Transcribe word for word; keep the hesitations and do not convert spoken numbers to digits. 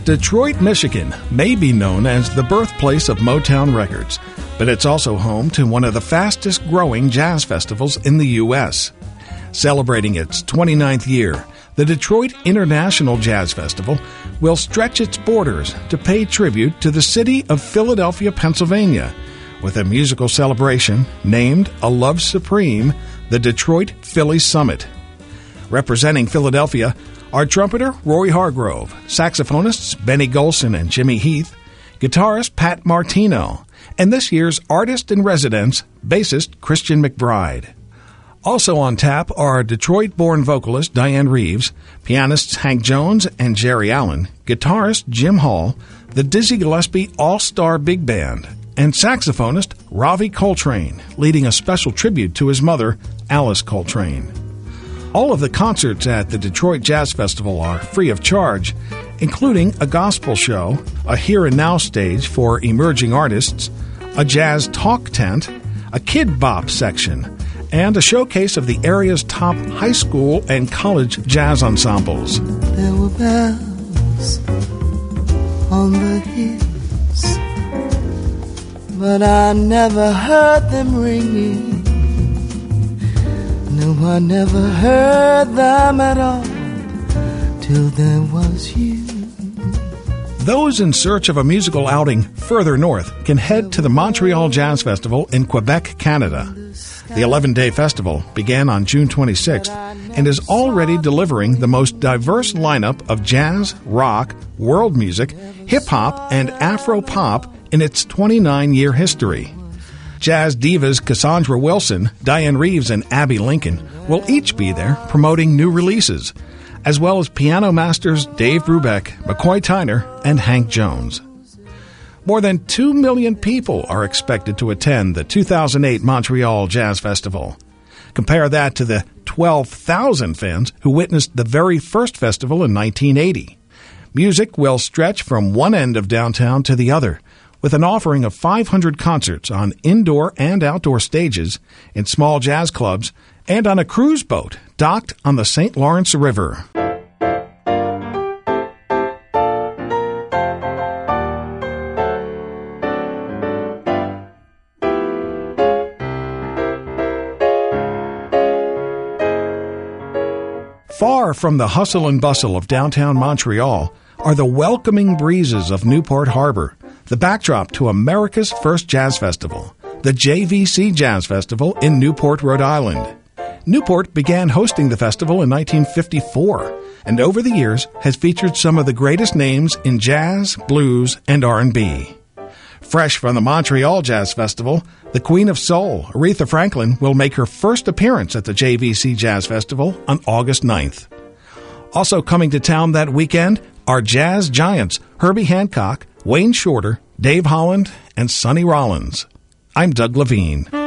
Detroit, Michigan may be known as the birthplace of Motown Records, but it's also home to one of the fastest-growing jazz festivals in the U S Celebrating its twenty-ninth year, the Detroit International Jazz Festival will stretch its borders to pay tribute to the city of Philadelphia, Pennsylvania, with a musical celebration named A Love Supreme, the Detroit Philly Summit. Representing Philadelphia are trumpeter Roy Hargrove, saxophonists Benny Golson and Jimmy Heath, guitarist Pat Martino, and this year's artist-in-residence, bassist Christian McBride. Also on tap are Detroit-born vocalist Diane Reeves, pianists Hank Jones and Jerry Allen, guitarist Jim Hall, the Dizzy Gillespie All-Star Big Band, and saxophonist Ravi Coltrane, leading a special tribute to his mother, Alice Coltrane. All of the concerts at the Detroit Jazz Festival are free of charge, including a gospel show, a Here and Now stage for emerging artists, a jazz talk tent, a kid bop section, and a showcase of the area's top high school and college jazz ensembles. There were bells on the hills, but I never heard them ringing. No, I never heard them at all till there was you. Those in search of a musical outing further north can head to the Montreal Jazz Festival in Quebec, Canada. The eleven-day festival began on June twenty-sixth and is already delivering the most diverse lineup of jazz, rock, world music, hip-hop, and Afro-pop in its twenty-nine-year history. Jazz divas Cassandra Wilson, Diane Reeves, and Abby Lincoln will each be there promoting new releases, as well as piano masters Dave Brubeck, McCoy Tyner, and Hank Jones. More than two million people are expected to attend the two thousand eight Montreal Jazz Festival. Compare that to the twelve thousand fans who witnessed the very first festival in nineteen eighty. Music will stretch from one end of downtown to the other, with an offering of five hundred concerts on indoor and outdoor stages, in small jazz clubs, and on a cruise boat docked on the Saint Lawrence River. Far from the hustle and bustle of downtown Montreal are the welcoming breezes of Newport Harbor, the backdrop to America's first jazz festival, the J V C Jazz Festival in Newport, Rhode Island. Newport began hosting the festival in nineteen fifty-four, and over the years has featured some of the greatest names in jazz, blues, and R and B. Fresh from the Montreal Jazz Festival, the Queen of Soul, Aretha Franklin, will make her first appearance at the J V C Jazz Festival on August ninth. Also coming to town that weekend are jazz giants Herbie Hancock, Wayne Shorter, Dave Holland, and Sonny Rollins. I'm Doug Levine.